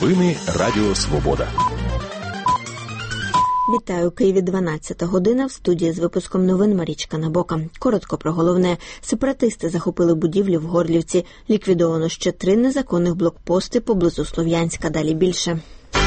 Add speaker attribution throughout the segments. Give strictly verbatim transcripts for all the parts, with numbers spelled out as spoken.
Speaker 1: Новини Радіо Свобода.
Speaker 2: Вітаю, Києві, дванадцята година, в студії з випуском новин Марічка Набока. Коротко про головне. Сепаратисти захопили будівлю в Горлівці. Ліквідовано ще три незаконних блокпости поблизу Слов'янська. Далі більше.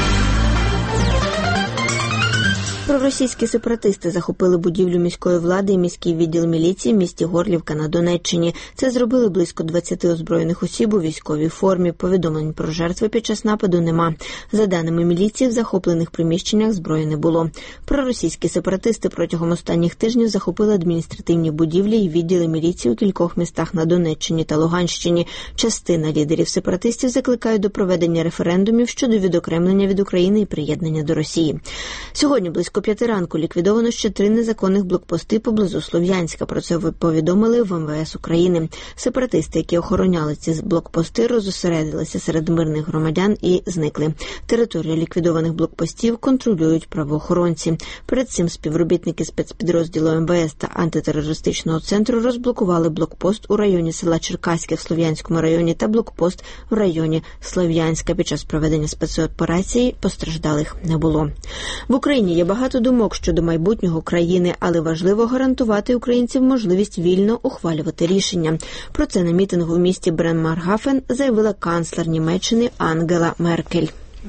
Speaker 2: Проросійські сепаратисти захопили будівлю міської влади і міський відділ міліції в місті Горлівка на Донеччині. Це зробили близько двадцяти озброєних осіб у військовій формі. Повідомлень про жертви під час нападу нема. За даними міліції, в захоплених приміщеннях зброї не було. Проросійські сепаратисти протягом останніх тижнів захопили адміністративні будівлі і відділи міліції у кількох містах на Донеччині та Луганщині. Частина лідерів сепаратистів закликають до проведення референдумів щодо відокремлення від України і приєднання до Росії. Сьогодні близько п'яти ранку ліквідовано ще три незаконних блокпости поблизу Слов'янська. Про це повідомили в ем ве ес України. Сепаратисти, які охороняли ці блокпости, розосередилися серед мирних громадян і зникли. Територію ліквідованих блокпостів контролюють правоохоронці. Перед цим співробітники спецпідрозділу ем ве ес та антитерористичного центру розблокували блокпост у районі села Черкаське в Слов'янському районі та блокпост в районі Слов'янська. Під час проведення спецоперації постраждалих не було. В Україні є багато думок щодо майбутнього країни, але важливо гарантувати українцям можливість вільно ухвалювати рішення. Про це на мітингу в місті Бремаргафен заявила канцлер Німеччини Ангела Меркель.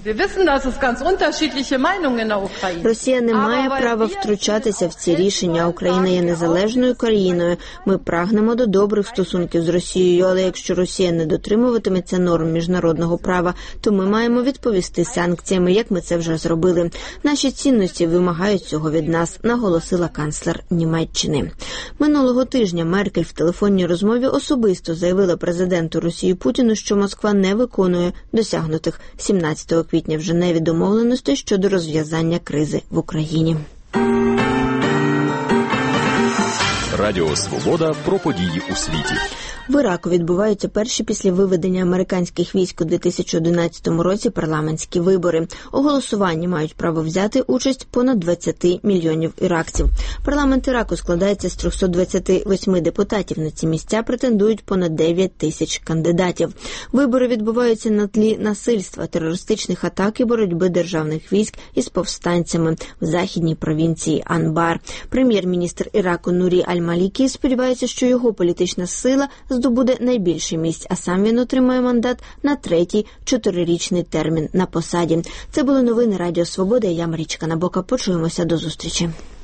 Speaker 2: Росія не має права втручатися в ці рішення. Україна є незалежною країною. Ми прагнемо до добрих стосунків з Росією, але якщо Росія не дотримуватиметься норм міжнародного права, то ми маємо відповісти санкціями, як ми це вже зробили. Наші цінності вимагають цього від нас, наголосила канцлер Німеччини. Минулого тижня Меркель в телефонній розмові особисто заявила президенту Росії Путіну, що Москва не виконує досягнутих сімнадцятого квітня в Женеві домовленостей щодо розв'язання кризи в Україні.
Speaker 1: Радіо Свобода про події у світі.
Speaker 2: В Іраку відбуваються перші після виведення американських військ у дві тисячі одинадцятому році парламентські вибори. У голосуванні мають право взяти участь понад двадцять мільйонів іракців. Парламент Іраку складається з триста двадцять вісім депутатів. На ці місця претендують понад дев'ять тисяч кандидатів. Вибори відбуваються на тлі насильства, терористичних атак і боротьби державних військ із повстанцями в західній провінції Анбар. Прем'єр-міністр Іраку Нурі Аль-Малікі сподівається, що його політична сила здобуде найбільше місць, а сам він отримає мандат на третій чотирирічний термін на посаді. Це були новини Радіо Свобода. Я Марічка Набока. Почуємося. До зустрічі.